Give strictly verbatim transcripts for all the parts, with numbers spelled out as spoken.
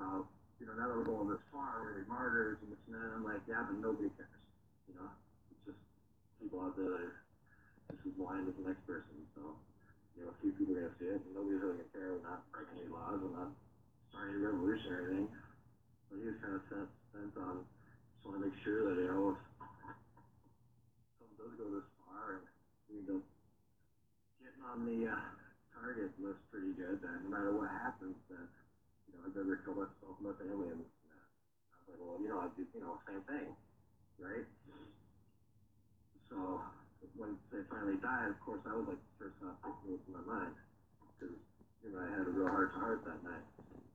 about, you know, now that we're going this far, we're gonna be martyrs and this and that. And I'm like, yeah, but nobody cares. You know, it's just people out there that are just as blind as the next person. So, you know, a few people are gonna see it, and nobody's really gonna care. We're not breaking any laws. We're not starting a revolution or anything. But he was kind of sent, sent on. Just want to make sure that, you know, if something does go this far, and we end up getting on the uh, target list pretty good, then no matter what happens, then, you know, I'd rather kill myself and my family. And uh, I was like, well, you know, I'd do, you know, same thing, right? So when they finally died, of course, that was like the first thought that came to my mind, because, you know, I had a real heart to heart that night.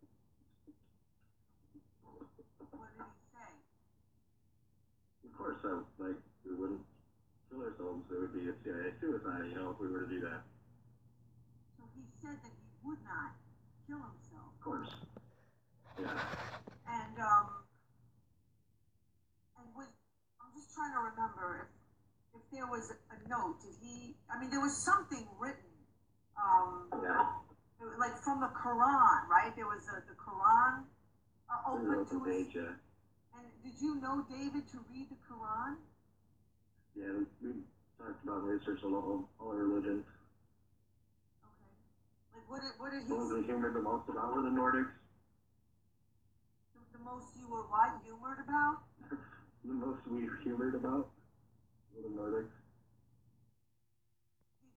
What did he say? Of course, I was like, we wouldn't kill ourselves. It would be a C I A suicide, you know, if we were to do that. So he said that he would not kill himself. Of course. Yeah. And um, and was I'm just trying to remember if if there was a note. Did he? I mean, there was something written. Um, Yeah. like from the Quran, right? There was a, the Quran uh, open to us. Page, yeah. And did you know David to read the Quran? Yeah, we, we talked about research on all, all religions. Okay. Like what did what did he? What was humored the most about were the Nordics. The, the most you were what humored about? The most we humored about were the Nordics.